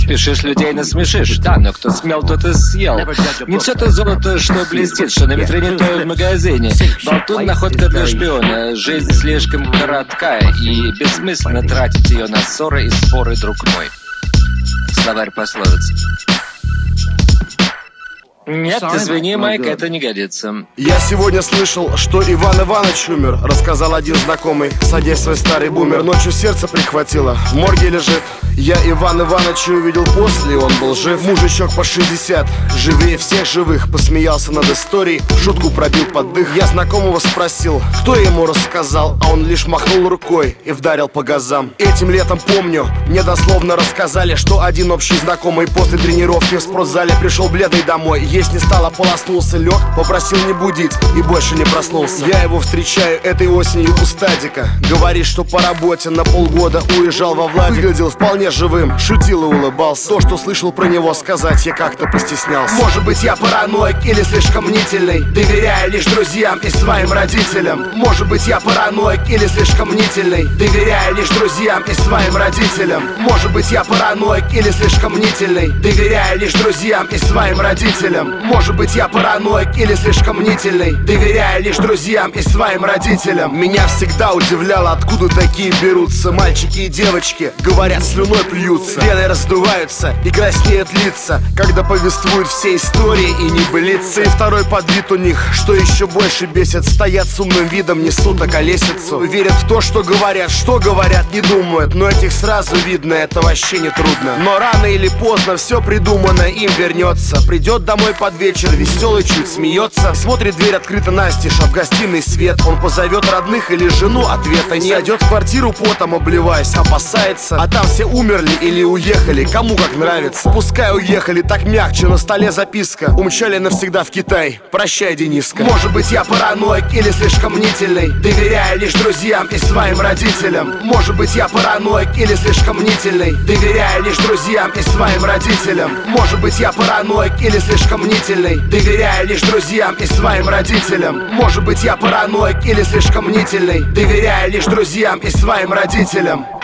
спешишь, людей насмешишь. Да, но кто смел, тот и съел. Не все то золото, что блестит, что на витрине, то и в магазине. Болтун — находка для шпиона. Жизнь слишком коротка, и бессмысленно тратить ее на ссоры и споры, друг мой. Словарь пословиц. Нет, извини, Майк, это не годится. Я сегодня слышал, что Иван Иванович умер. Рассказал один знакомый, садясь свой старый бумер. Ночью сердце прихватило, в морге лежит. Я Иван Ивановича увидел после, он был жив. Мужичок по 60, живее всех живых. Посмеялся над историей, шутку пробил под дых. Я знакомого спросил, кто ему рассказал, а он лишь махнул рукой и вдарил по газам. Этим летом, помню, мне дословно рассказали, что один общий знакомый после тренировки в спортзале пришел бледный домой. Есть не стал, ополоснулся, лег, попросил не будить и больше не проснулся. Я его встречаю этой осенью у стадика. Говорит, что по работе на полгода уезжал во Владик. Выглядел вполне живым, шутил и улыбался. То, что слышал про него, сказать я как-то постеснялся. Может быть, я параноик или слишком мнительный, доверяю лишь друзьям и своим родителям. Может быть, я параноик или слишком мнительный, доверяю лишь друзьям и своим родителям. Может быть, я параноик или слишком мнительный, доверяю лишь друзьям и своим родителям. Может быть, я параноик или слишком мнительный, доверяю лишь друзьям и своим родителям. Меня всегда удивляло, откуда такие берутся мальчики и девочки, говорят, слюной плюются, вены раздуваются и краснеют лица, когда повествуют все истории и небылицы. И второй подвид у них, что еще больше бесит, стоят с умным видом, несут околесицу. Верят в то, что говорят, не думают. Но этих сразу видно, это вообще не трудно. Но рано или поздно все придумано им вернется. Придет домой под вечер, веселый, чуть смеется. Смотрит, дверь открыта настежь, а в гостиной свет. Он позовет родных или жену, ответа нет. Зайдет в квартиру потом обливаясь, опасается, а там все умерли или уехали, кому как нравится. Пускай уехали, так мягче, на столе записка. Умчали навсегда в Китай, прощай, Дениска. Может быть, я параноик или слишком мнительный, доверяю лишь друзьям и своим родителям. Может быть, я параноик или слишком мнительный, доверяю лишь друзьям и своим родителям. Может быть, я параноик или слишком мнительный, доверяю лишь друзьям и своим родителям. Может быть, я параноик или слишком мнительный, доверяю лишь друзьям и своим родителям.